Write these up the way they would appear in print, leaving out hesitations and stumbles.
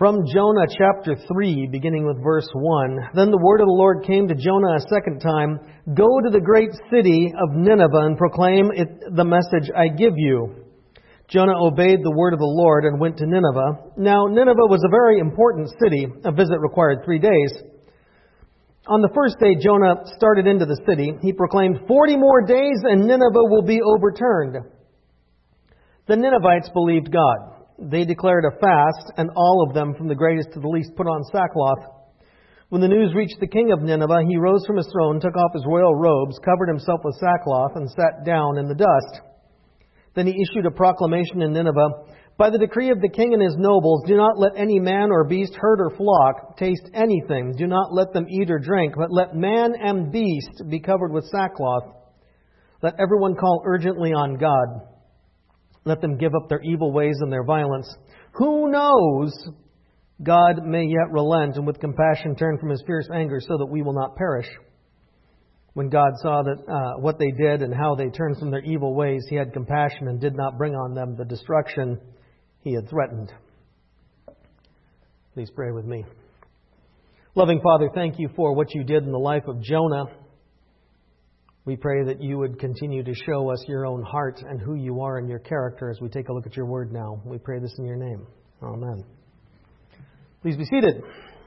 From Jonah chapter 3, beginning with verse 1. Then the word of the Lord came to Jonah a second time. Go to the great city of Nineveh and proclaim it the message I give you. Jonah obeyed the word of the Lord and went to Nineveh. Now Nineveh was a very important city. A visit required 3 days. On the first day Jonah started into the city. He proclaimed, 40 more days and Nineveh will be overturned. The Ninevites believed God. They declared a fast, and all of them, from the greatest to the least, put on sackcloth. When the news reached the king of Nineveh, he rose from his throne, took off his royal robes, covered himself with sackcloth, and sat down in the dust. Then he issued a proclamation in Nineveh, by the decree of the king and his nobles, do not let any man or beast, herd or flock, taste anything. Do not let them eat or drink, but let man and beast be covered with sackcloth. Let everyone call urgently on God. Let them give up their evil ways and their violence. Who knows? God may yet relent and with compassion turn from His fierce anger so that we will not perish. When God saw that what they did and how they turned from their evil ways, He had compassion and did not bring on them the destruction He had threatened. Please pray with me. Loving Father, thank You for what You did in the life of Jonah. We pray that You would continue to show us Your own heart and who You are and Your character as we take a look at Your Word now. We pray this in Your name. Amen. Please be seated.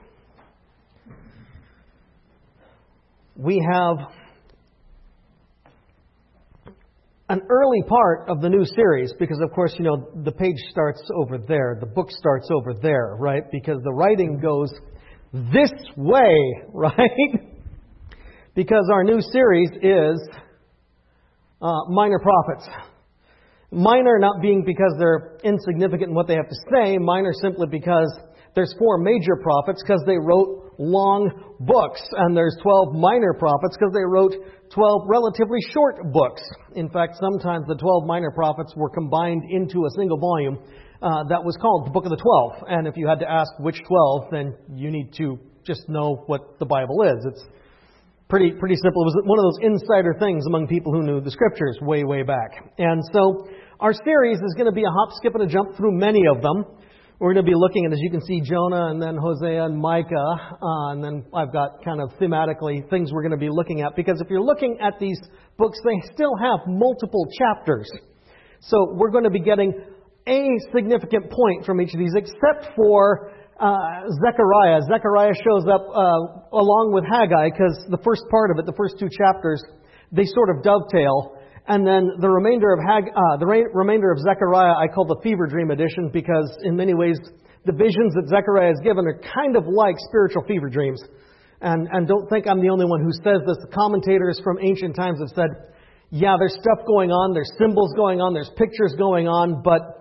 We have an early part of the new series because, of course, the page starts over there. The book starts over there, right? Because the writing goes this way, right? Because our new series is Minor Prophets. Minor not being because they're insignificant in what they have to say. Minor simply because there's 4 major prophets because they wrote long books. And there's 12 minor prophets because they wrote 12 relatively short books. In fact, sometimes the 12 minor prophets were combined into a single volume that was called the Book of the 12. And if you had to ask which 12, then you need to just know what the Bible is. It's pretty simple. It was one of those insider things among people who knew the Scriptures way back. And so our series is going to be a hop, skip, and a jump through many of them. We're going to be looking at, as you can see, Jonah and then Hosea and Micah. And then I've got kind of thematically things we're going to be looking at. Because if you're looking at these books, they still have multiple chapters. So we're going to be getting a significant point from each of these, except for Zechariah. Zechariah shows up along with Haggai because the first part of it, the first 2 chapters, they sort of dovetail. And then the remainder of Zechariah I call the fever dream edition because in many ways the visions that Zechariah is given are kind of like spiritual fever dreams. And don't think I'm the only one who says this. The commentators from ancient times have said, yeah, there's stuff going on, there's symbols going on, there's pictures going on, but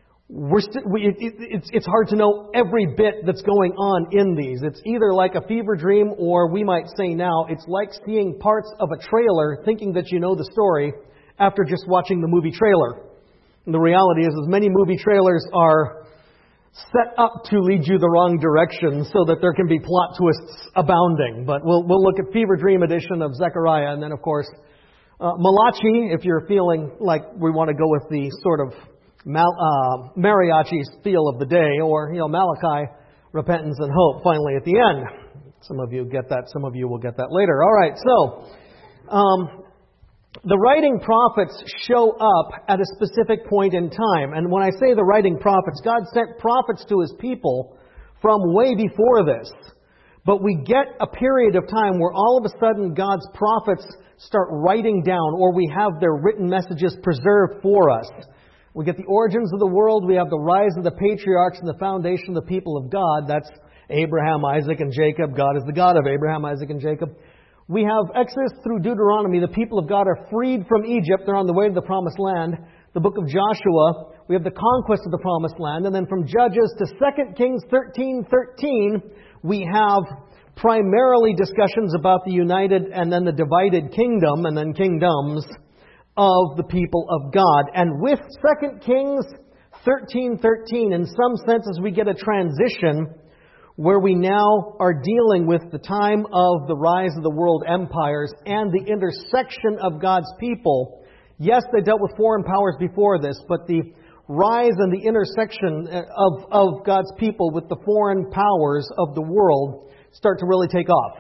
it's hard to know every bit that's going on in these. It's either like a fever dream, or we might say now, it's like seeing parts of a trailer thinking that you know the story after just watching the movie trailer. And the reality is many movie trailers are set up to lead you the wrong direction so that there can be plot twists abounding. But we'll look at fever dream edition of Zechariah, and then of course Malachi, if you're feeling like we want to go with the sort of mariachi feel of the day, or Malachi, repentance and hope, finally at the end. Some of you get that, some of you will get that later. All right, so the writing prophets show up at a specific point in time. And when I say the writing prophets, God sent prophets to His people from way before this. But we get a period of time where all of a sudden God's prophets start writing down, or we have their written messages preserved for us. We get the origins of the world. We have the rise of the patriarchs and the foundation of the people of God. That's Abraham, Isaac, and Jacob. God is the God of Abraham, Isaac, and Jacob. We have Exodus through Deuteronomy. The people of God are freed from Egypt. They're on the way to the Promised Land. The book of Joshua, we have the conquest of the Promised Land. And then from Judges to 2 Kings 13:13, we have primarily discussions about the united and then the divided kingdom and then kingdoms of the people of God. And with 2 Kings 13:13, in some senses we get a transition where we now are dealing with the time of the rise of the world empires and the intersection of God's people. Yes, they dealt with foreign powers before this, but the rise and the intersection of God's people with the foreign powers of the world start to really take off.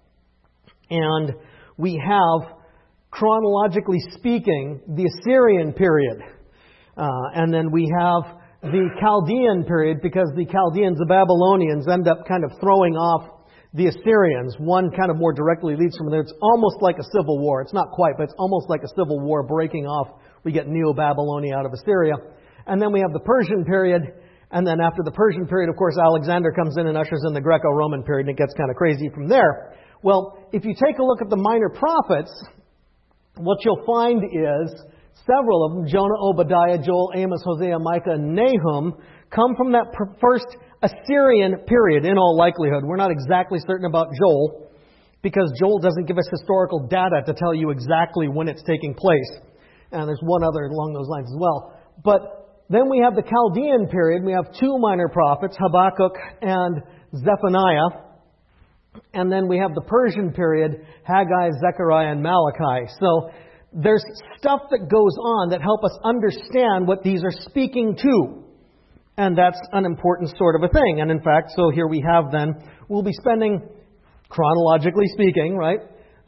And we have, chronologically speaking, the Assyrian period. And then we have the Chaldean period, because the Chaldeans, the Babylonians, end up kind of throwing off the Assyrians. One kind of more directly leads from there. It's almost like a civil war. It's not quite, but it's almost like a civil war breaking off. We get Neo-Babylonia out of Assyria. And then we have the Persian period. And then after the Persian period, of course, Alexander comes in and ushers in the Greco-Roman period, and it gets kind of crazy from there. Well, if you take a look at the minor prophets, what you'll find is several of them, Jonah, Obadiah, Joel, Amos, Hosea, Micah, and Nahum, come from that first Assyrian period in all likelihood. We're not exactly certain about Joel, because Joel doesn't give us historical data to tell you exactly when it's taking place. And there's one other along those lines as well. But then we have the Chaldean period. We have two minor prophets, Habakkuk and Zephaniah. And then we have the Persian period, Haggai, Zechariah, and Malachi. So there's stuff that goes on that help us understand what these are speaking to. And that's an important sort of a thing. And in fact, so here we have then, we'll be spending, chronologically speaking, right,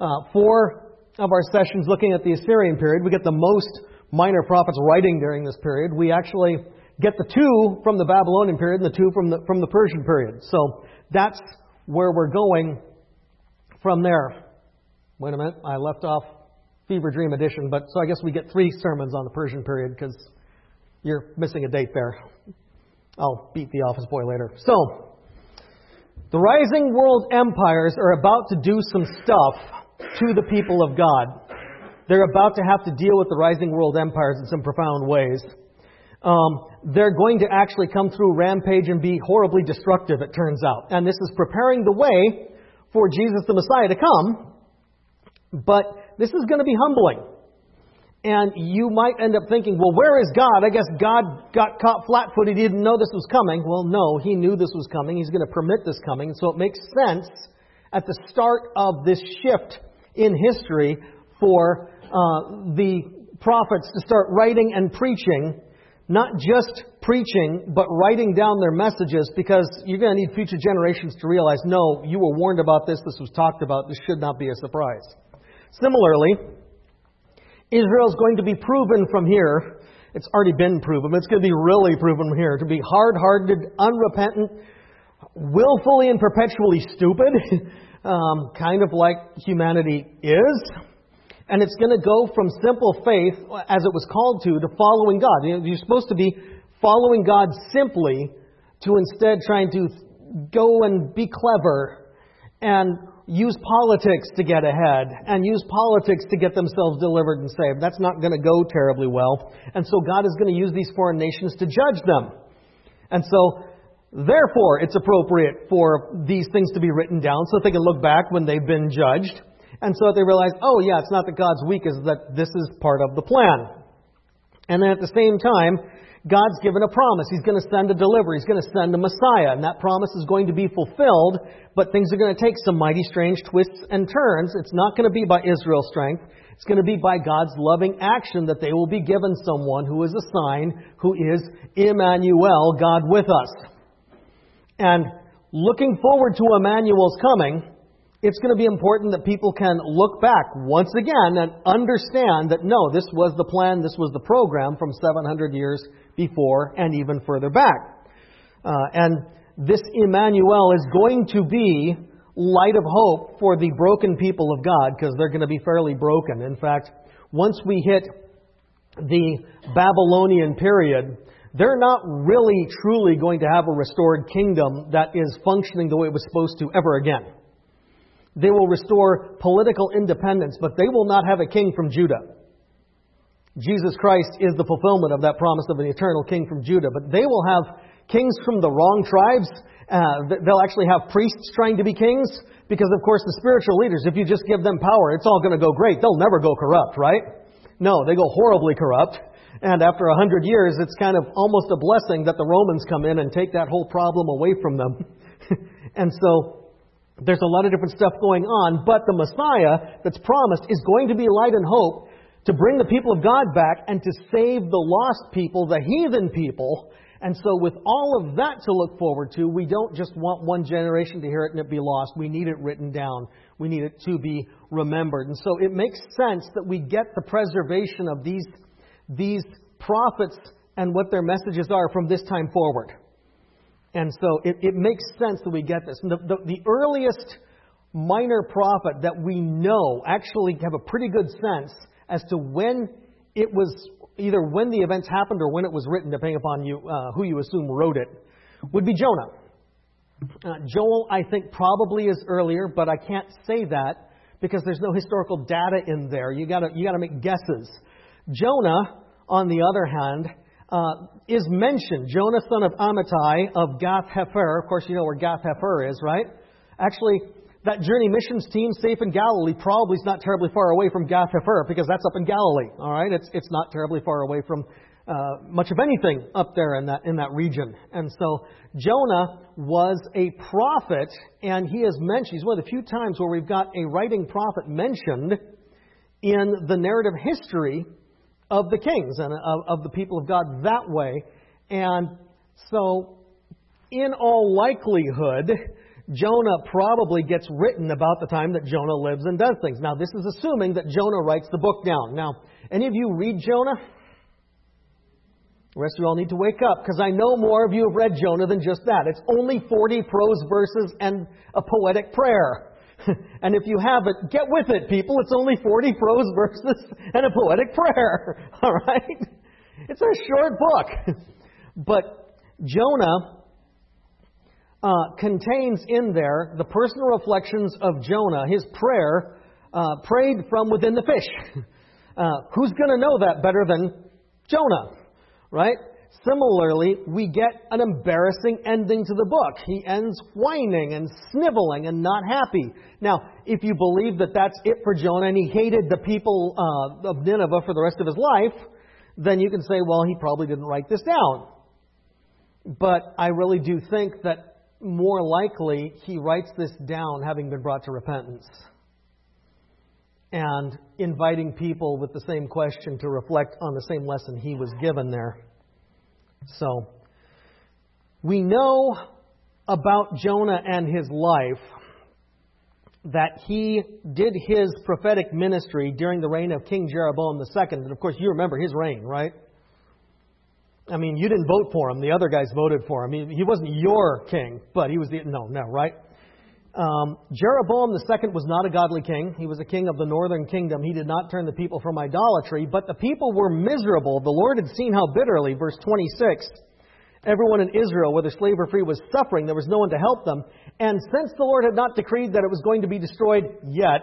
4 of our sessions looking at the Assyrian period. We get the most minor prophets writing during this period. We actually get the 2 from the Babylonian period and the 2 from the Persian period. So that's where we're going from there. Wait a minute, I left off Fever Dream edition, but so I guess we get 3 sermons on the Persian period, because you're missing a date there. I'll beat the office boy later. So, the rising world empires are about to do some stuff to the people of God. They're about to have to deal with the rising world empires in some profound ways. They're going to actually come through rampage and be horribly destructive, it turns out. And this is preparing the way for Jesus the Messiah to come. But this is going to be humbling. And you might end up thinking, well, where is God? I guess God got caught flat-footed. He didn't know this was coming. Well, no, He knew this was coming. He's going to permit this coming. So it makes sense at the start of this shift in history for the prophets to start writing and preaching. Not just preaching, but writing down their messages, because you're going to need future generations to realize, no, you were warned about this, this was talked about, this should not be a surprise. Similarly, Israel's going to be proven from here. It's already been proven, but it's going to be really proven from here to be hard-hearted, unrepentant, willfully and perpetually stupid, kind of like humanity is. And it's going to go from simple faith, as it was called to following God. You're supposed to be following God simply, to instead trying to go and be clever and use politics to get ahead and use politics to get themselves delivered and saved. That's not going to go terribly well. And so God is going to use these foreign nations to judge them. And so, therefore, it's appropriate for these things to be written down so that they can look back when they've been judged. And so that they realize, oh yeah, it's not that God's weak, it's that this is part of the plan. And then at the same time, God's given a promise. He's going to send a deliverer. He's going to send a Messiah. And that promise is going to be fulfilled, but things are going to take some mighty strange twists and turns. It's not going to be by Israel's strength. It's going to be by God's loving action that they will be given someone who is a sign, who is Emmanuel, God with us. And looking forward to Emmanuel's coming, it's going to be important that people can look back once again and understand that, no, this was the plan, this was the program from 700 years before and even further back. And this Emmanuel is going to be light of hope for the broken people of God, because they're going to be fairly broken. In fact, once we hit the Babylonian period, they're not really truly going to have a restored kingdom that is functioning the way it was supposed to ever again. They will restore political independence, but they will not have a king from Judah. Jesus Christ is the fulfillment of that promise of an eternal king from Judah. But they will have kings from the wrong tribes. They'll actually have priests trying to be kings. Because, of course, the spiritual leaders, if you just give them power, it's all going to go great. They'll never go corrupt, right? No, they go horribly corrupt. And after 100 years, it's kind of almost a blessing that the Romans come in and take that whole problem away from them. And so there's a lot of different stuff going on, but the Messiah that's promised is going to be light and hope to bring the people of God back and to save the lost people, the heathen people. And so with all of that to look forward to, we don't just want one generation to hear it and it be lost. We need it written down. We need it to be remembered. And so it makes sense that we get the preservation of these prophets and what their messages are from this time forward. And so it makes sense that we get this. And the earliest minor prophet that we know, actually have a pretty good sense as to when it was, either when the events happened or when it was written, depending upon who you assume wrote it, would be Jonah. Joel, I think, probably is earlier, but I can't say that because there's no historical data in there. You got to make guesses. Jonah, on the other hand, is mentioned. Jonah, son of Amittai of Gath-Hepher. Of course, you know where Gath-Hepher is, right? Actually, that journey missions team, safe in Galilee, probably is not terribly far away from Gath-Hepher because that's up in Galilee. All right, it's not terribly far away from much of anything up there in that region. And so Jonah was a prophet, and he is mentioned. He's one of the few times where we've got a writing prophet mentioned in the narrative history of the kings and of the people of God that way. And so, in all likelihood, Jonah probably gets written about the time that Jonah lives and does things. Now, this is assuming that Jonah writes the book down. Now, any of you read Jonah? The rest of you all need to wake up, because I know more of you have read Jonah than just that. It's only 40 prose verses and a poetic prayer. And if you haven't, get with it, people. It's only 40 prose verses and a poetic prayer. All right? It's a short book. But Jonah contains in there the personal reflections of Jonah, his prayer, prayed from within the fish. Who's going to know that better than Jonah? Right? Similarly, we get an embarrassing ending to the book. He ends whining and sniveling and not happy. Now, if you believe that that's it for Jonah and he hated the people of Nineveh for the rest of his life, then you can say, well, he probably didn't write this down. But I really do think that more likely he writes this down having been brought to repentance and inviting people with the same question to reflect on the same lesson he was given there. So, we know about Jonah and his life that he did his prophetic ministry during the reign of King Jeroboam II. And of course, you remember his reign, right? I mean, you didn't vote for him. The other guys voted for him. He wasn't your king, but he was no, right? Jeroboam II was not a godly king. He was a king of the northern kingdom. He did not turn the people from idolatry, but the people were miserable. The Lord had seen how bitterly, verse 26, everyone in Israel, whether slave or free, was suffering. There was no one to help them. And since the Lord had not decreed that it was going to be destroyed yet,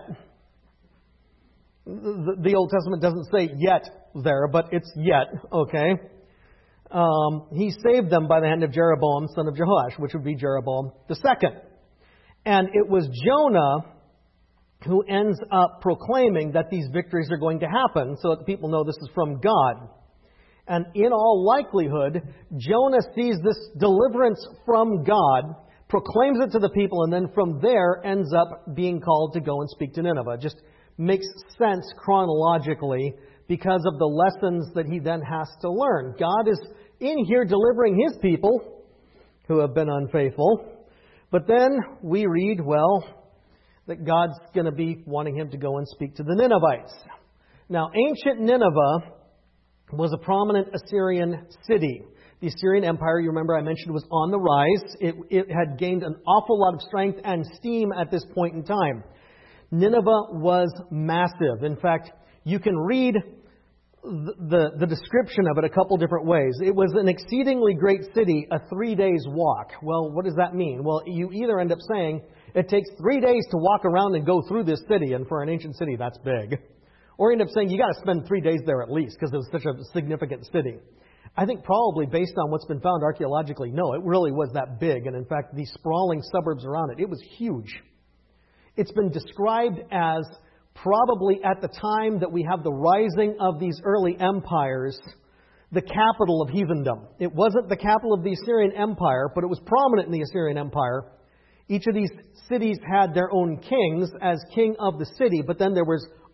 the Old Testament doesn't say yet there, but it's yet, okay? He saved them by the hand of Jeroboam, son of Jehoash, which would be Jeroboam II. And it was Jonah who ends up proclaiming that these victories are going to happen so that the people know this is from God. And in all likelihood, Jonah sees this deliverance from God, proclaims it to the people, and then from there ends up being called to go and speak to Nineveh. Just makes sense chronologically because of the lessons that he then has to learn. God is in here delivering his people who have been unfaithful. But then we read, well, that God's going to be wanting him to go and speak to the Ninevites. Now, ancient Nineveh was a prominent Assyrian city. The Assyrian Empire, you remember I mentioned, was on the rise. It had gained an awful lot of strength and steam at this point in time. Nineveh was massive. In fact, you can read the description of it a couple different ways. It was an exceedingly great city, a 3 days walk. Well, what does that mean? Well, you either end up saying it takes 3 days to walk around and go through this city, and for an ancient city, that's big. Or you end up saying you got to spend 3 days there at least because it was such a significant city. I think probably based on what's been found archaeologically, no, it really was that big. And in fact, the sprawling suburbs around it, it was huge. It's been described as probably at the time that we have the rising of these early empires, the capital of heathendom. It wasn't the capital of the Assyrian Empire, but it was prominent in the Assyrian Empire. Each of these cities had their own kings as king of the city, but then there was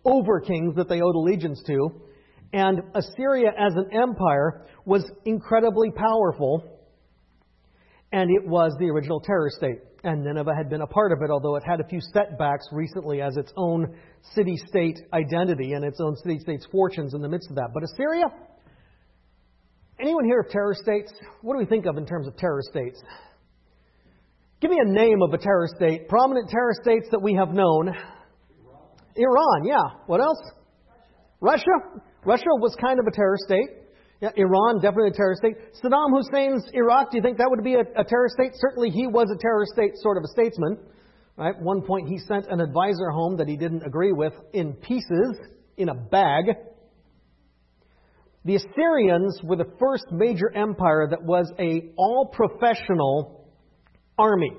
over-kings that they owed allegiance to. And Assyria as an empire was incredibly powerful, and it was the original terror state. And Nineveh had been a part of it, although it had a few setbacks recently as its own city-state identity and its own city-state's fortunes in the midst of that. But Assyria, anyone hear of terror states? What do we think of in terms of terror states? Give me a name of a terror state. Prominent terror states that we have known. Iran, yeah. What else? Russia. Russia was kind of a terror state. Yeah, Iran, definitely a terror state. Saddam Hussein's Iraq, do you think that would be a terror state? Certainly he was a terror state, sort of a statesman. Right? At one point he sent an advisor home that he didn't agree with in pieces, in a bag. The Assyrians were the first major empire that was a all-professional army.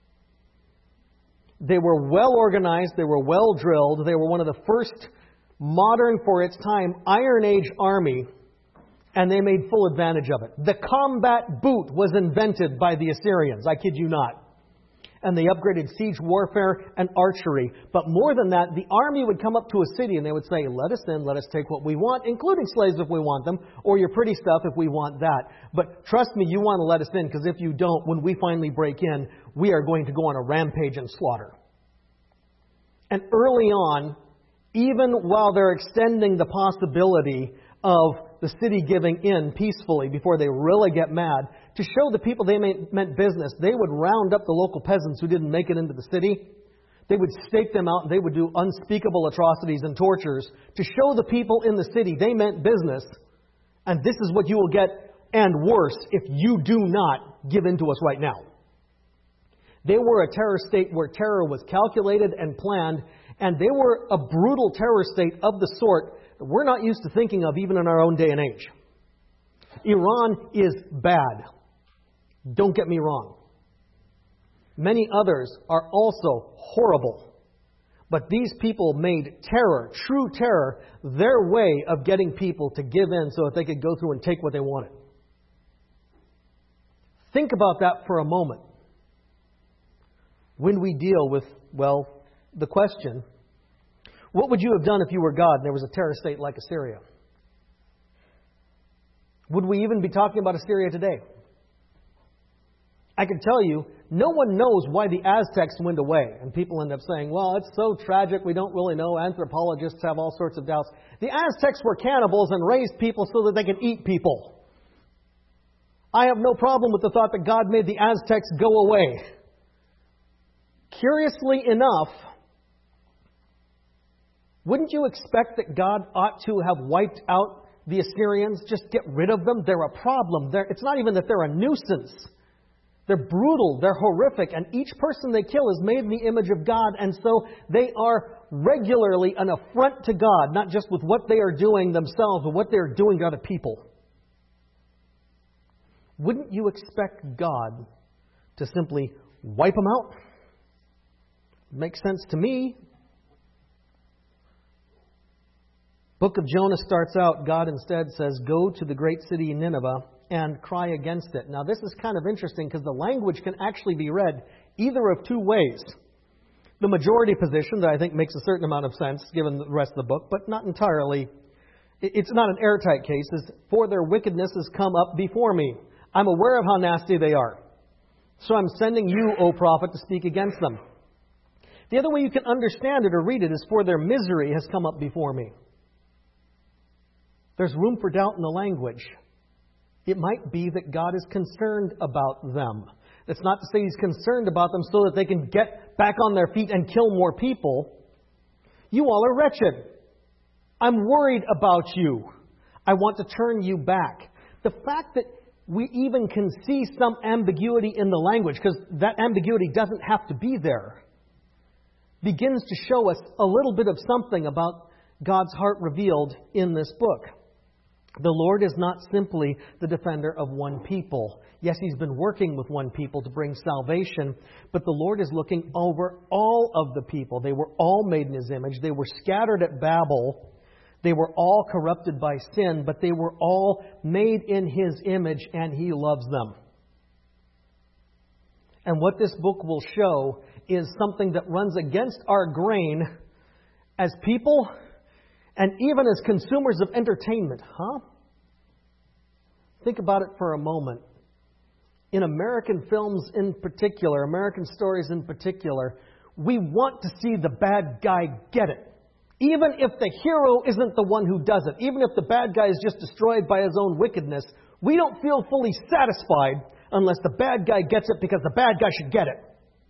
They were well organized, they were well drilled, they were one of the first modern, for its time, Iron Age army, and they made full advantage of it. The combat boot was invented by the Assyrians, I kid you not. And they upgraded siege warfare and archery. But more than that, the army would come up to a city and they would say, let us in, let us take what we want, including slaves if we want them, or your pretty stuff if we want that. But trust me, you want to let us in, because if you don't, when we finally break in, we are going to go on a rampage and slaughter. And early on, even while they're extending the possibility of the city giving in peacefully before they really get mad, to show the people they meant business, they would round up the local peasants who didn't make it into the city. They would stake them out and they would do unspeakable atrocities and tortures to show the people in the city they meant business. And this is what you will get, and worse, if you do not give in to us right now. They were a terror state where terror was calculated and planned, and they were a brutal terror state of the sort that we're not used to thinking of even in our own day and age. Iran is bad. Don't get me wrong. Many others are also horrible. But these people made terror, true terror, their way of getting people to give in so that they could go through and take what they wanted. Think about that for a moment. When we deal with, well, the question, what would you have done if you were God and there was a terror state like Assyria? Would we even be talking about Assyria today? I can tell you, no one knows why the Aztecs went away. And people end up saying, well, it's so tragic, we don't really know. Anthropologists have all sorts of doubts. The Aztecs were cannibals and raised people so that they could eat people. I have no problem with the thought that God made the Aztecs go away. Curiously enough, wouldn't you expect that God ought to have wiped out the Assyrians? Just get rid of them? They're a problem. It's not even that they're a nuisance. They're brutal, they're horrific, and each person they kill is made in the image of God, and so they are regularly an affront to God, not just with what they are doing themselves, but what they are doing to other people. Wouldn't you expect God to simply wipe them out? Makes sense to me. Book of Jonah starts out, God instead says, go to the great city Nineveh and cry against it. Now this is kind of interesting because the language can actually be read either of two ways. The majority position that I think makes a certain amount of sense given the rest of the book, but not entirely. It's not an airtight case. Is for their wickedness has come up before me. I'm aware of how nasty they are. So I'm sending you, O prophet, to speak against them. The other way you can understand it or read it is for their misery has come up before me. There's room for doubt in the language. It might be that God is concerned about them. It's not to say He's concerned about them so that they can get back on their feet and kill more people. You all are wretched. I'm worried about you. I want to turn you back. The fact that we even can see some ambiguity in the language, because that ambiguity doesn't have to be there, begins to show us a little bit of something about God's heart revealed in this book. The Lord is not simply the defender of one people. Yes, He's been working with one people to bring salvation, but the Lord is looking over all of the people. They were all made in His image. They were scattered at Babel. They were all corrupted by sin, but they were all made in His image, and He loves them. And what this book will show is something that runs against our grain as people and even as consumers of entertainment. Think about it for a moment. In American films in particular, American stories in particular, we want to see the bad guy get it. Even if the hero isn't the one who does it, even if the bad guy is just destroyed by his own wickedness, we don't feel fully satisfied unless the bad guy gets it because the bad guy should get it.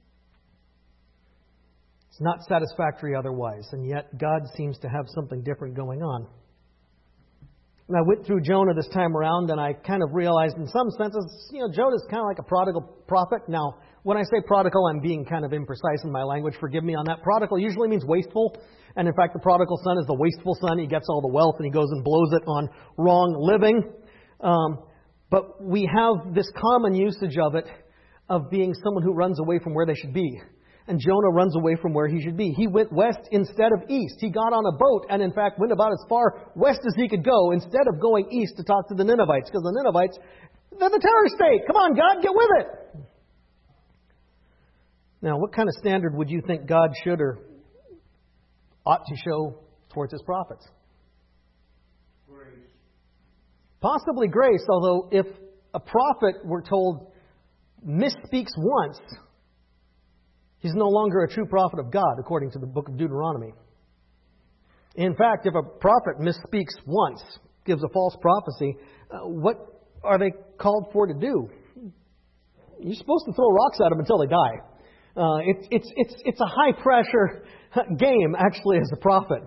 It's not satisfactory otherwise, and yet God seems to have something different going on. And I went through Jonah this time around, and I kind of realized in some senses, Jonah's kind of like a prodigal prophet. Now, when I say prodigal, I'm being kind of imprecise in my language. Forgive me on that. Prodigal usually means wasteful. And in fact, the prodigal son is the wasteful son. He gets all the wealth and he goes and blows it on wrong living. But we have this common usage of it, of being someone who runs away from where they should be. And Jonah runs away from where he should be. He went west instead of east. He got on a boat and, in fact, went about as far west as he could go instead of going east to talk to the Ninevites. Because the Ninevites, they're the terror state. Come on, God, get with it. Now, what kind of standard would you think God should or ought to show towards His prophets? Grace. Possibly grace, although if a prophet, we're told, misspeaks once, he's no longer a true prophet of God, according to the book of Deuteronomy. In fact, if a prophet misspeaks once, gives a false prophecy, what are they called for to do? You're supposed to throw rocks at them until they die. It's a high-pressure game, actually, as a prophet.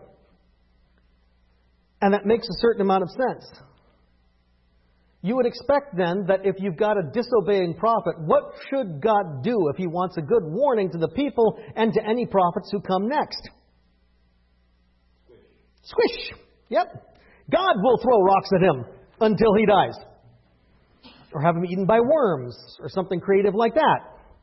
And that makes a certain amount of sense. You would expect then that if you've got a disobeying prophet, what should God do if He wants a good warning to the people and to any prophets who come next? Squish. Yep. God will throw rocks at him until he dies. Or have him eaten by worms or something creative like that.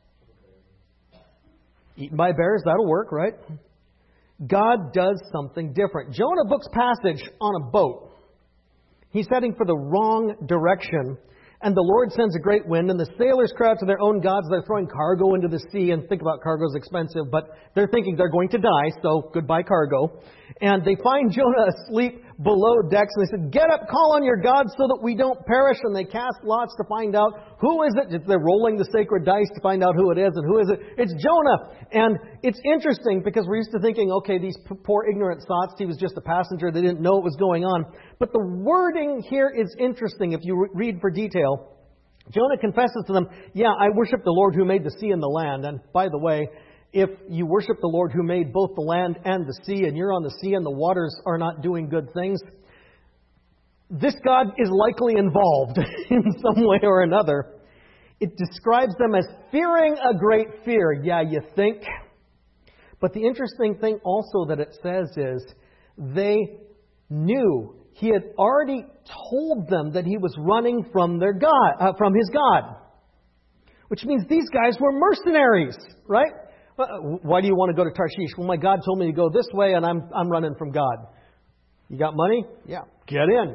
Eaten by bears, that'll work, right? God does something different. Jonah books passage on a boat. He's heading for the wrong direction. And the Lord sends a great wind, and the sailors cry out to their own gods. They're throwing cargo into the sea, and think about cargo's expensive, but they're thinking they're going to die, so goodbye cargo. And they find Jonah asleep below decks, and they said, "Get up, call on your gods so that we don't perish." And they cast lots to find out who is it. They're rolling the sacred dice to find out who it is, and who is it? It's Jonah. And it's interesting because we're used to thinking, okay, these poor ignorant thoughts, he was just a passenger, they didn't know what was going on. But the wording here is interesting if you read for detail. Jonah confesses to them, "Yeah, I worship the Lord who made the sea and the land." And by the way, if you worship the Lord who made both the land and the sea, and you're on the sea and the waters are not doing good things, this God is likely involved in some way or another. It describes them as fearing a great fear. Yeah, you think? But the interesting thing also that it says is they knew. He had already told them that he was running from their God, from his God. Which means these guys were mercenaries, right? Why do you want to go to Tarshish? Well, my God told me to go this way, and I'm running from God. You got money? Yeah. Get in.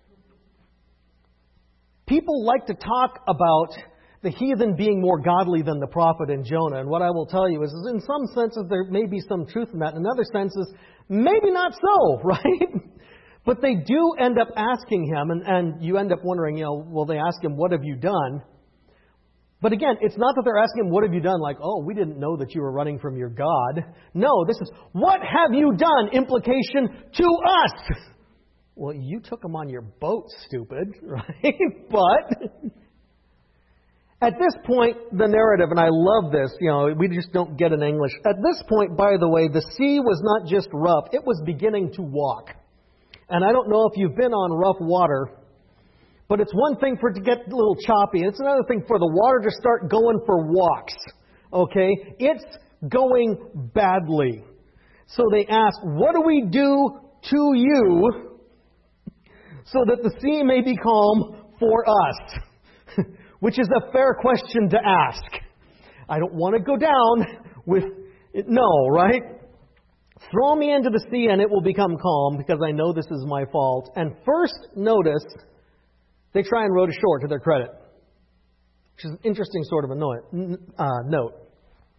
People like to talk about the heathen being more godly than the prophet in Jonah. And what I will tell you is in some senses there may be some truth in that. In other senses, maybe not so, right? But they do end up asking him, and you end up wondering, will they ask him, "What have you done?" But again, it's not that they're asking him, "What have you done?" like, "Oh, we didn't know that you were running from your God." No, this is, "What have you done?" Implication to us. Well, you took them on your boat, stupid, right? But at this point, the narrative, and I love this, we just don't get in English. At this point, by the way, the sea was not just rough, it was beginning to walk. And I don't know if you've been on rough water, but it's one thing for it to get a little choppy. It's another thing for the water to start going for walks. Okay? It's going badly. So they ask, "What do we do to you so that the sea may be calm for us?" Which is a fair question to ask. I don't want to go down with it. No, right? Throw me into the sea and it will become calm because I know this is my fault. And first, notice, they try and row ashore to their credit. Which is an interesting sort of a note.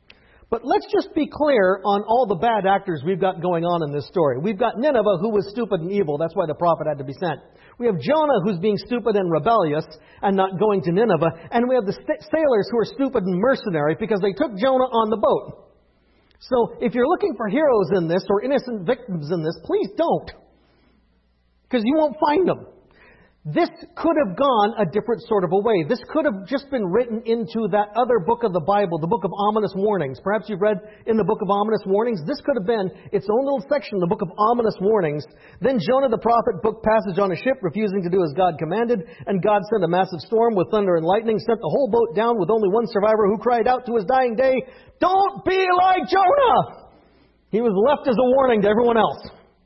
But let's just be clear on all the bad actors we've got going on in this story. We've got Nineveh, who was stupid and evil. That's why the prophet had to be sent. We have Jonah, who's being stupid and rebellious and not going to Nineveh. And we have the sailors who are stupid and mercenary because they took Jonah on the boat. So if you're looking for heroes in this or innocent victims in this, please don't. Because you won't find them. This could have gone a different sort of a way. This could have just been written into that other book of the Bible, the book of ominous warnings. Perhaps you've read in the book of ominous warnings. This could have been its own little section, the book of ominous warnings. Then Jonah the prophet booked passage on a ship, refusing to do as God commanded. And God sent a massive storm with thunder and lightning, sent the whole boat down with only one survivor who cried out to his dying day, "Don't be like Jonah!" He was left as a warning to everyone else.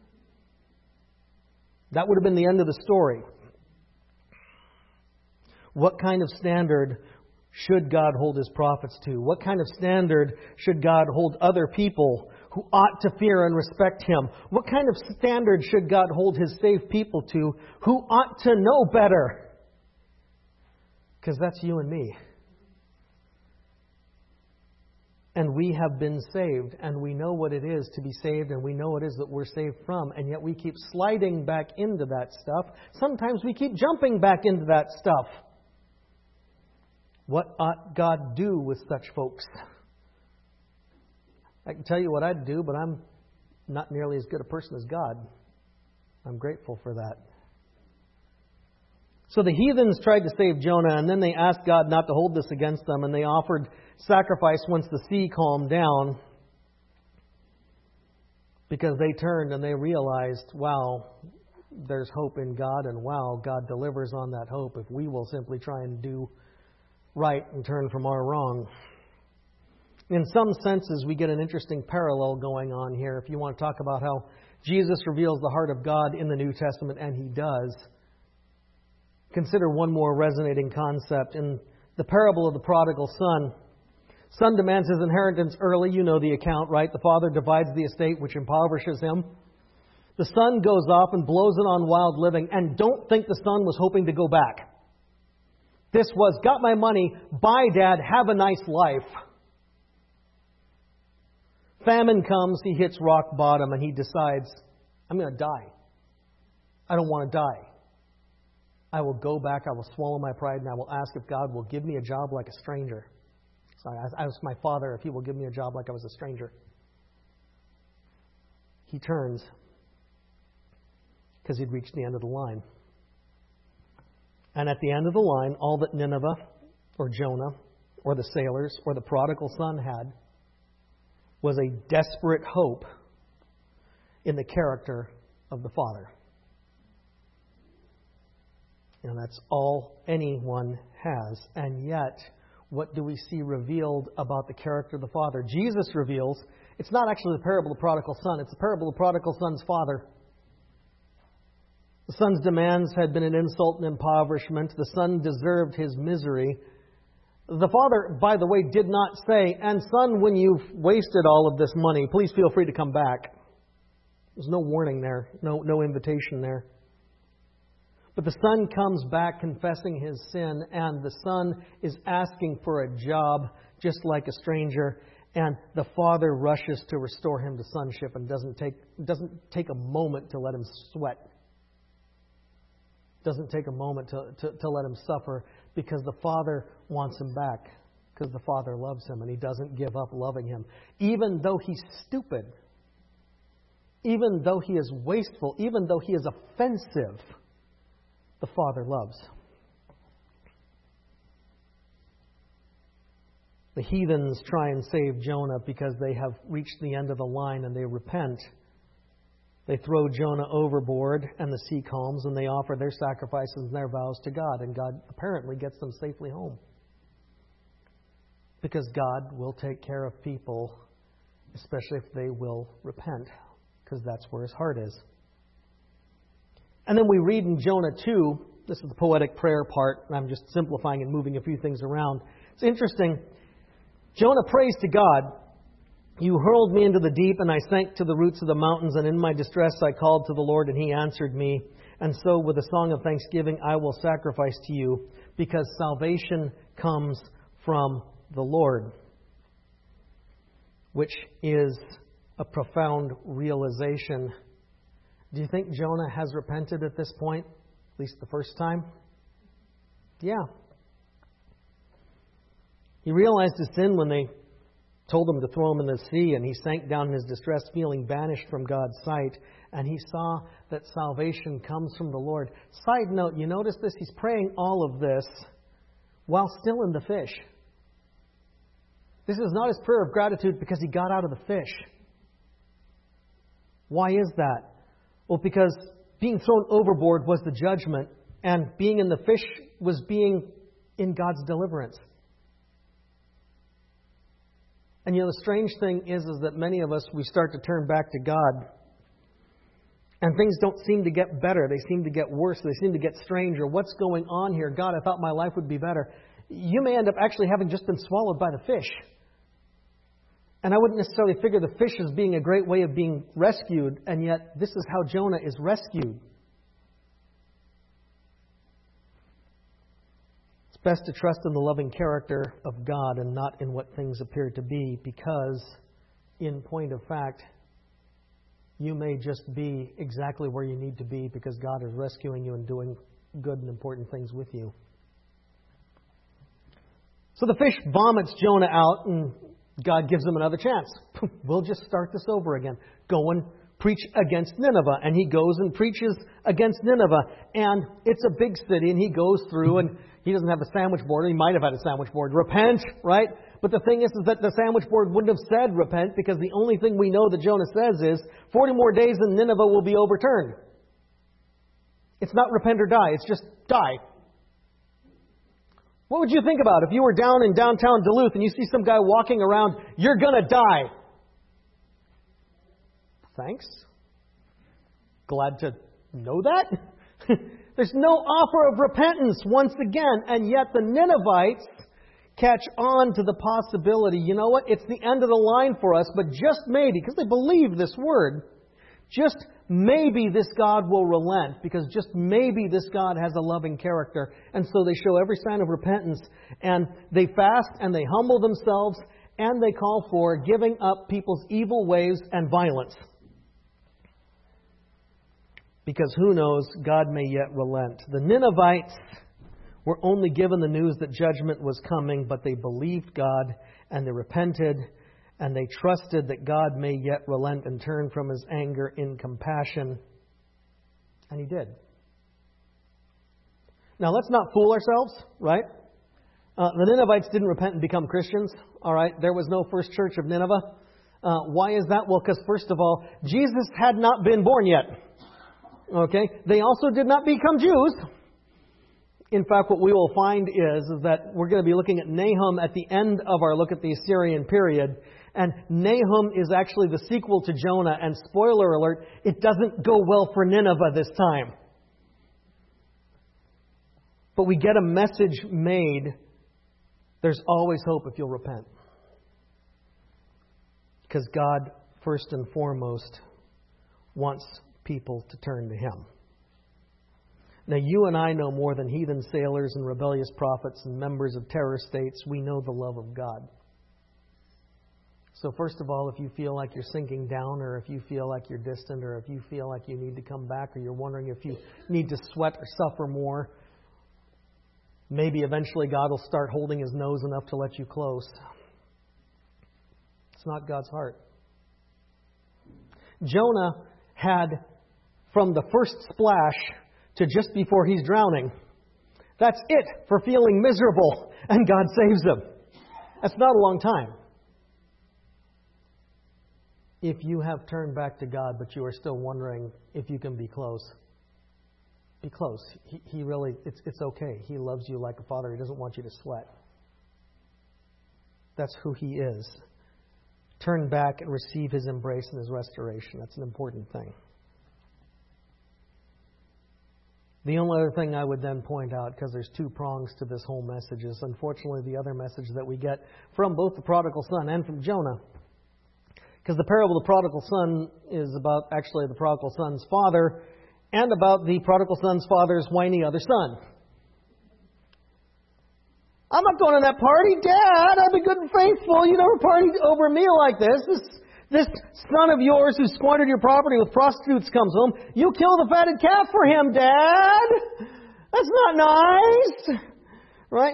That would have been the end of the story. What kind of standard should God hold His prophets to? What kind of standard should God hold other people who ought to fear and respect Him? What kind of standard should God hold His saved people to who ought to know better? Because that's you and me. And we have been saved, and we know what it is to be saved, and we know what it is that we're saved from, and yet we keep sliding back into that stuff. Sometimes we keep jumping back into that stuff. What ought God do with such folks? I can tell you what I'd do, but I'm not nearly as good a person as God. I'm grateful for that. So the heathens tried to save Jonah, and then they asked God not to hold this against them, and they offered sacrifice once the sea calmed down, because they turned and they realized, wow, there's hope in God, and wow, God delivers on that hope if we will simply try and do right and turn from our wrong. In some senses, we get an interesting parallel going on here. If you want to talk about how Jesus reveals the heart of God in the New Testament, and He does, consider one more resonating concept. In the parable of the prodigal son, son demands his inheritance early. You know the account, right? The father divides the estate, which impoverishes him. The son goes off and blows it on wild living, and don't think the son was hoping to go back. This was, got my money, bye Dad, have a nice life. Famine comes, he hits rock bottom, and he decides, I'm going to die. I don't want to die. I will go back, I will swallow my pride, and I will ask if God will give me a job like a stranger. So I asked my father if He will give me a job like I was a stranger. He turns, because he'd reached the end of the line. And at the end of the line, all that Nineveh, or Jonah, or the sailors, or the prodigal son had was a desperate hope in the character of the Father. And that's all anyone has. And yet, what do we see revealed about the character of the Father? Jesus reveals, it's not actually the parable of the prodigal son, it's the parable of the prodigal son's father. The son's demands had been an insult and impoverishment. The son deserved his misery. The father, by the way, did not say, and son, when you've wasted all of this money, please feel free to come back. There's no warning there, no invitation there. But the son comes back confessing his sin, and the son is asking for a job just like a stranger, and the father rushes to restore him to sonship and doesn't take a moment to let him sweat. Doesn't take a moment to let him suffer, because the Father wants him back, because the Father loves him, and He doesn't give up loving him. Even though he's stupid, even though he is wasteful, even though he is offensive, the Father loves. The heathens try and save Jonah because they have reached the end of the line and they repent. They throw Jonah overboard and the sea calms, and they offer their sacrifices and their vows to God, and God apparently gets them safely home. Because God will take care of people, especially if they will repent, because that's where His heart is. And then we read in Jonah 2, this is the poetic prayer part, and I'm just simplifying and moving a few things around. It's interesting. Jonah prays to God, You hurled me into the deep, and I sank to the roots of the mountains, and in my distress I called to the Lord, and He answered me. And so with a song of thanksgiving I will sacrifice to You, because salvation comes from the Lord. which is a profound realization. Do you think Jonah has repented at this point? At least the first time? Yeah. He realized his sin when they told him to throw him in the sea, and he sank down in his distress, feeling banished from God's sight, and he saw that salvation comes from the Lord. Side note, you notice this? He's praying all of this while still in the fish. This is not his prayer of gratitude because he got out of the fish. Why is that? Well, because being thrown overboard was the judgment, and being in the fish was being in God's deliverance. And the strange thing is that many of us, we start to turn back to God. And things don't seem to get better. They seem to get worse. They seem to get stranger. What's going on here? God, I thought my life would be better. You may end up actually having just been swallowed by the fish. And I wouldn't necessarily figure the fish as being a great way of being rescued. And yet, this is how Jonah is rescued. Best to trust in the loving character of God and not in what things appear to be, because, in point of fact, you may just be exactly where you need to be because God is rescuing you and doing good and important things with you. So the fish vomits Jonah out, and God gives him another chance. We'll just start this over again. Go and preach against Nineveh. And he goes and preaches against Nineveh. And it's a big city, and he goes through, and he doesn't have a sandwich board. He might have had a sandwich board. Repent, right? But the thing is that the sandwich board wouldn't have said repent, because the only thing we know that Jonah says is 40 more days and Nineveh will be overturned. It's not repent or die. It's just die. What would you think about if you were down in downtown Duluth and you see some guy walking around, you're going to die? Thanks. Glad to know that. There's no offer of repentance once again, and yet the Ninevites catch on to the possibility, you know what, it's the end of the line for us, but just maybe, because they believe this word, just maybe this God will relent, because just maybe this God has a loving character. And so they show every sign of repentance, and they fast, and they humble themselves, and they call for giving up people's evil ways and violence. Because who knows, God may yet relent. The Ninevites were only given the news that judgment was coming, but they believed God, and they repented, and they trusted that God may yet relent and turn from His anger in compassion. And He did. Now, let's not fool ourselves, right? The Ninevites didn't repent and become Christians, all right? There was no first church of Nineveh. Why is that? Well, because first of all, Jesus had not been born yet. Okay? They also did not become Jews. In fact, what we will find is that we're going to be looking at Nahum at the end of our look at the Assyrian period. And Nahum is actually the sequel to Jonah. And spoiler alert, it doesn't go well for Nineveh this time. But we get a message made. There's always hope if you'll repent. Because God, first and foremost, wants people to turn to Him. Now, you and I know more than heathen sailors and rebellious prophets and members of terror states. We know the love of God. So first of all, if you feel like you're sinking down, or if you feel like you're distant, or if you feel like you need to come back, or you're wondering if you need to sweat or suffer more, maybe eventually God will start holding His nose enough to let you close. It's not God's heart. Jonah had, from the first splash to just before he's drowning, that's it for feeling miserable, and God saves him. That's not a long time. If you have turned back to God, but you are still wondering if you can be close, be close. He really, it's okay. He loves you like a father. He doesn't want you to sweat. That's who He is. Turn back and receive His embrace and His restoration. That's an important thing. The only other thing I would then point out, because there's two prongs to this whole message, is unfortunately the other message that we get from both the prodigal son and from Jonah. Because the parable of the prodigal son is about actually the prodigal son's father and about the prodigal son's father's whiny other son. I'm not going to that party. Dad, I've been good and faithful. You never partied over a meal like this. This son of yours who squandered your property with prostitutes comes home. You kill the fatted calf for him, Dad. That's not nice. Right?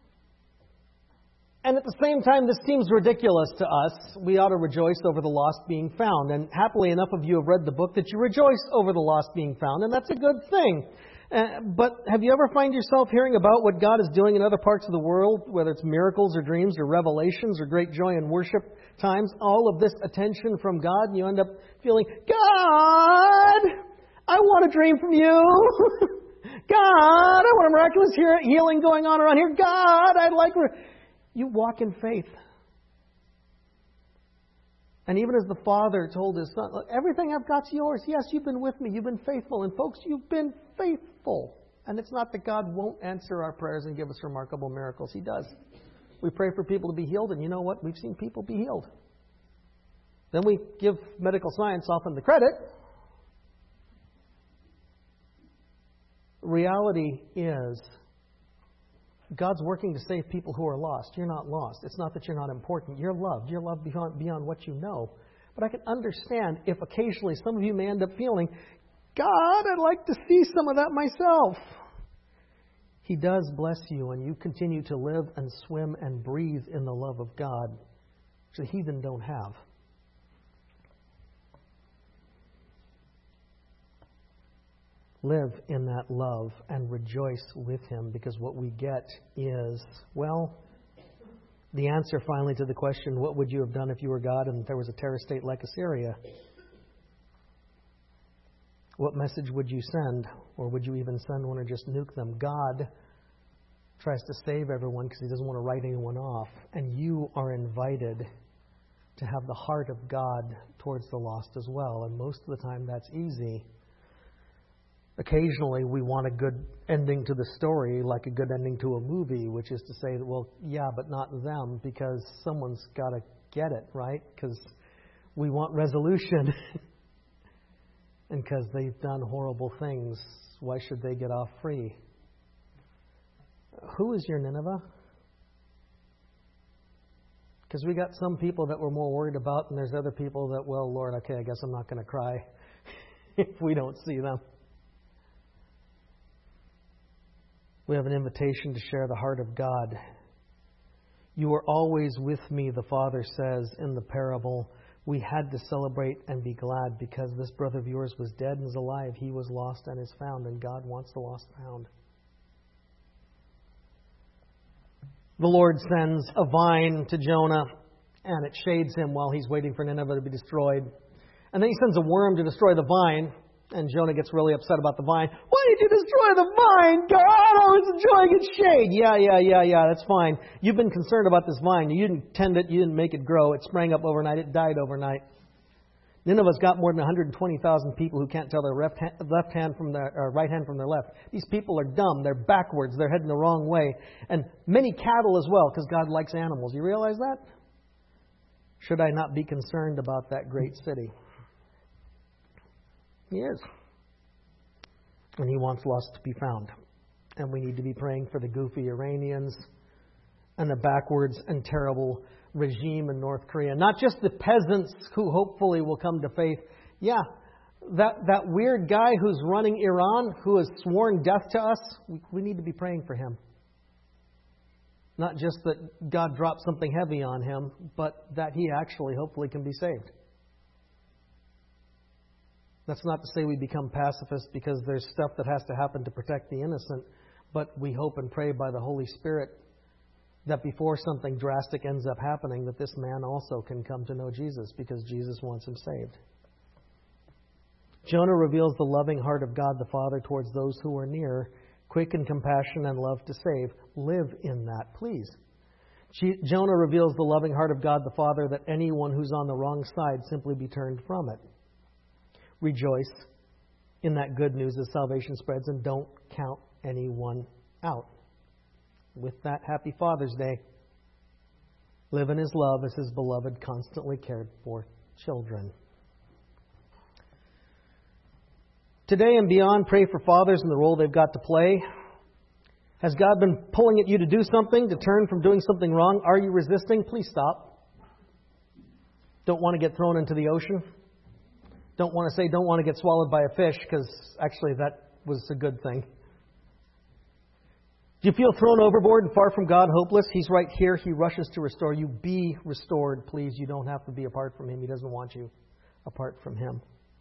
And at the same time, this seems ridiculous to us. We ought to rejoice over the lost being found. And happily enough of you have read the book that you rejoice over the lost being found. And that's a good thing. But have you ever find yourself hearing about what God is doing in other parts of the world, whether it's miracles or dreams or revelations or great joy and worship times, all of this attention from God, and you end up feeling, God, I want a dream from you. God, I want a miraculous healing going on around here. God, I'd like... You walk in faith. And even as the Father told His Son, look, everything I've got's yours. Yes, you've been with me. You've been faithful. And folks, you've been faithful. And it's not that God won't answer our prayers and give us remarkable miracles. He does. We pray for people to be healed, and you know what? We've seen people be healed. Then we give medical science often the credit. Reality is, God's working to save people who are lost. You're not lost. It's not that you're not important. You're loved. You're loved beyond what you know. But I can understand if occasionally some of you may end up feeling, God, I'd like to see some of that myself. He does bless you, and you continue to live and swim and breathe in the love of God, which the heathen don't have. Live in that love and rejoice with Him, because what we get is, well, the answer finally to the question, what would you have done if you were God and there was a terrorist state like Assyria? What message would you send? Or would you even send one or just nuke them? God tries to save everyone because He doesn't want to write anyone off. And you are invited to have the heart of God towards the lost as well. And most of the time that's easy. Occasionally we want a good ending to the story, like a good ending to a movie, which is to say that, well, yeah, but not them, because someone's got to get it, right? Because we want resolution. And because they've done horrible things, why should they get off free? Who is your Nineveh? Because we got some people that we're more worried about, and there's other people that, well, Lord, okay, I guess I'm not going to cry if we don't see them. We have an invitation to share the heart of God. You are always with me, the Father says in the parable. We had to celebrate and be glad because this brother of yours was dead and is alive. He was lost and is found, and God wants the lost found. The Lord sends a vine to Jonah, and it shades him while he's waiting for Nineveh to be destroyed. And then He sends a worm to destroy the vine. And Jonah gets really upset about the vine. Why did you destroy the vine, God? I was enjoying its shade. Yeah, that's fine. You've been concerned about this vine. You didn't tend it. You didn't make it grow. It sprang up overnight. It died overnight. Nineveh's got more than 120,000 people who can't tell their left hand from their right hand from their left. These people are dumb. They're backwards. They're heading the wrong way. And many cattle as well, because God likes animals. You realize that? Should I not be concerned about that great city? He is. And He wants lost to be found. And we need to be praying for the goofy Iranians and the backwards and terrible regime in North Korea. Not just the peasants who hopefully will come to faith. Yeah, that weird guy who's running Iran, who has sworn death to us, we need to be praying for him. Not just that God dropped something heavy on him, but that he actually hopefully can be saved. That's not to say we become pacifists because there's stuff that has to happen to protect the innocent, but we hope and pray by the Holy Spirit that before something drastic ends up happening, that this man also can come to know Jesus because Jesus wants him saved. Jonah reveals the loving heart of God the Father towards those who are near, quick in compassion and love to save. Live in that, please. Jonah reveals the loving heart of God the Father that anyone who's on the wrong side simply be turned from it. Rejoice in that good news as salvation spreads, and don't count anyone out. With that, happy Father's Day. Live in His love as His beloved, constantly cared for children. Today and beyond, pray for fathers and the role they've got to play. Has God been pulling at you to do something, to turn from doing something wrong? Are you resisting? Please stop. Don't want to get thrown into the ocean? Don't want to get swallowed by a fish, because actually that was a good thing. Do you feel thrown overboard and far from God, hopeless? He's right here. He rushes to restore you. Be restored, please. You don't have to be apart from Him. He doesn't want you apart from Him.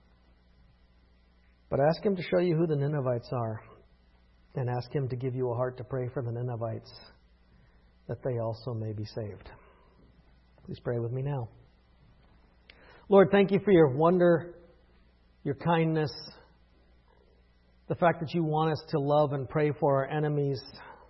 But ask Him to show you who the Ninevites are. And ask Him to give you a heart to pray for the Ninevites, that they also may be saved. Please pray with me now. Lord, thank you for your wonder, your kindness, the fact that you want us to love and pray for our enemies.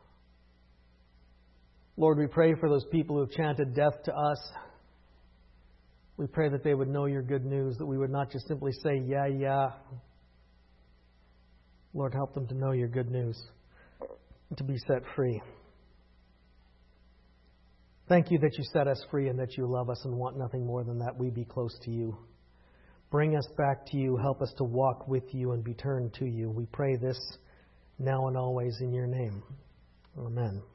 Lord, we pray for those people who have chanted death to us. We pray that they would know your good news, that we would not just simply say, yeah, yeah. Lord, help them to know your good news and to be set free. Thank you that you set us free and that you love us and want nothing more than that we be close to you. Bring us back to you. Help us to walk with you and be turned to you. We pray this now and always in your name. Amen.